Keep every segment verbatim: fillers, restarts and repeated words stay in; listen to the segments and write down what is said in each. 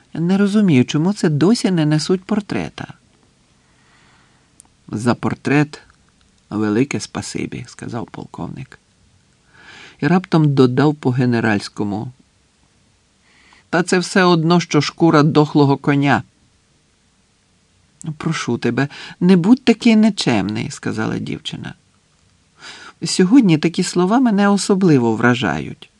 Не розумію, чому це досі не несуть портрета. За портрет велике спасибі, сказав полковник. І раптом додав по-генеральському. Та це все одно, що шкура дохлого коня. Прошу тебе, не будь такий нечемний, сказала дівчина. Сьогодні такі слова мене особливо вражають.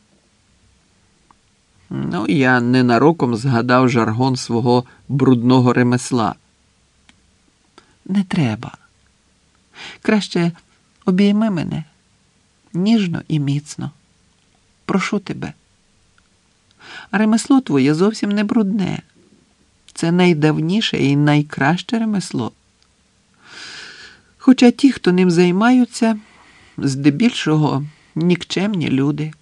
Ну, я ненароком згадав жаргон свого брудного ремесла. Не треба. Краще обійми мене ніжно і міцно. Прошу тебе. А ремесло твоє зовсім не брудне. Це найдавніше і найкраще ремесло. Хоча ті, хто ним займаються, здебільшого нікчемні люди.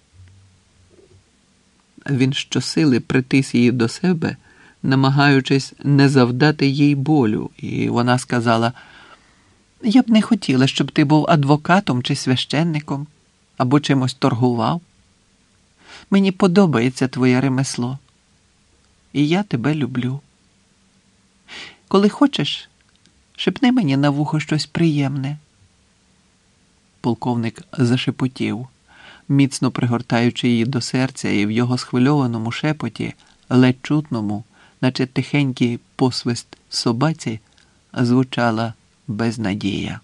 Він щосили притис її до себе, намагаючись не завдати їй болю, і вона сказала: «Я б не хотіла, щоб ти був адвокатом чи священником, або чимось торгував. Мені подобається твоє ремесло, і я тебе люблю. Коли хочеш, шепни мені на вухо щось приємне». Полковник зашепотів, міцно пригортаючи її до серця, і в його схвильованому шепоті, ледь чутному, наче тихенький посвист собаці, звучала безнадія.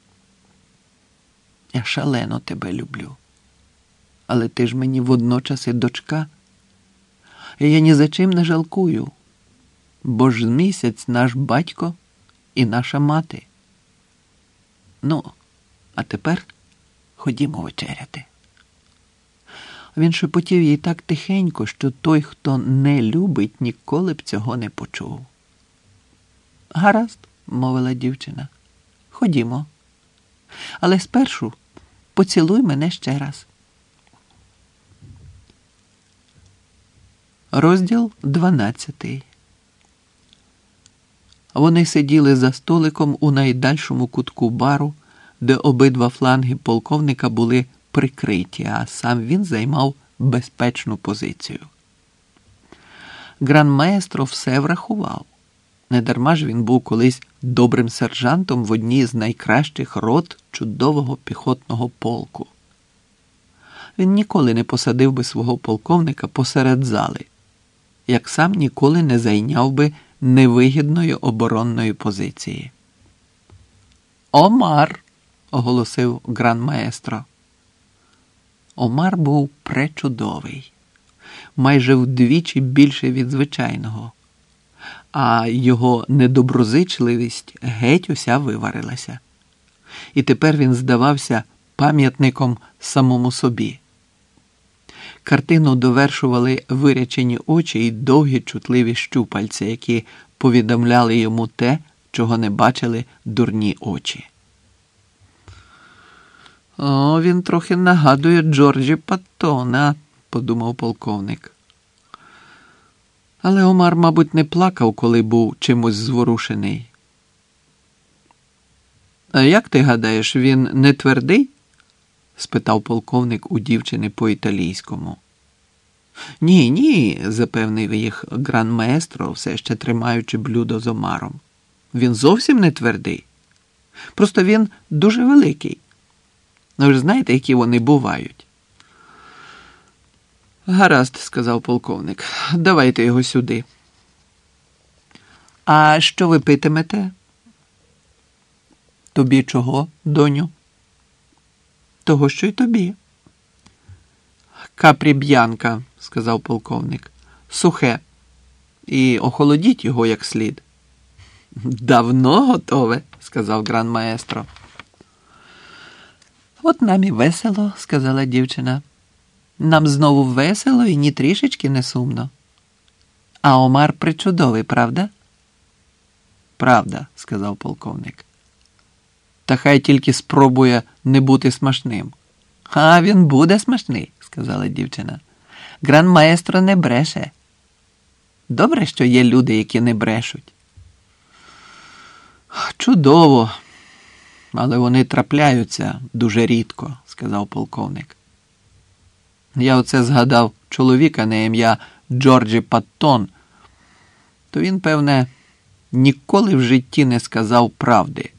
«Я шалено тебе люблю. Але ти ж мені водночас і дочка. І я ні за чим не жалкую, бо ж місяць наш батько і наша мати. Ну, а тепер ходімо вечеряти». Він шепотів їй так тихенько, що той, хто не любить, ніколи б цього не почув. «Гаразд», – мовила дівчина, – «ходімо. Але спершу поцілуй мене ще раз». Розділ дванадцятий. Вони сиділи за столиком у найдальшому кутку бару, де обидва фланги полковника були прикриті, а сам він займав безпечну позицію. Гранмаестро все врахував. Недарма ж він був колись добрим сержантом в одній з найкращих рот чудового піхотного полку. Він ніколи не посадив би свого полковника посеред зали, як сам ніколи не зайняв би невигідної оборонної позиції. «Омар!» – оголосив гранмаестро. Омар був пречудовий, майже вдвічі більше від звичайного, а його недоброзичливість геть уся виварилася. І тепер він здавався пам'ятником самому собі. Картину довершували вирячені очі і довгі чутливі щупальці, які повідомляли йому те, чого не бачили дурні очі. «О, він трохи нагадує Джорджі Паттона», – подумав полковник. Але Омар, мабуть, не плакав, коли був чимось зворушений. «А як ти гадаєш, він не твердий?» – спитав полковник у дівчини по-італійському. «Ні, ні», – запевнив їх гранмаестро, все ще тримаючи блюдо з омаром. «Він зовсім не твердий. Просто він дуже великий. Ну, ви ж знаєте, які вони бувають». «Гаразд», – сказав полковник, – «давайте його сюди». «А що ви питимете?» «Тобі чого, доню?» «Того, що й тобі». «Капріб'янка», – сказав полковник, – «сухе. І охолодіть його як слід». «Давно готове», – сказав гранмаестро. «От нам і весело», – сказала дівчина. «Нам знову весело і ні трішечки не сумно. А Омар причудовий, правда?» «Правда», – сказав полковник. «Та хай тільки спробує не бути смачним». «А він буде смачний», – сказала дівчина. «Гранмаестро не бреше. Добре, що є люди, які не брешуть». «Чудово, але вони трапляються дуже рідко», – сказав полковник. «Я оце згадав чоловіка на ім'я Джорджі Паттон. то він, певне, ніколи в житті не сказав правди.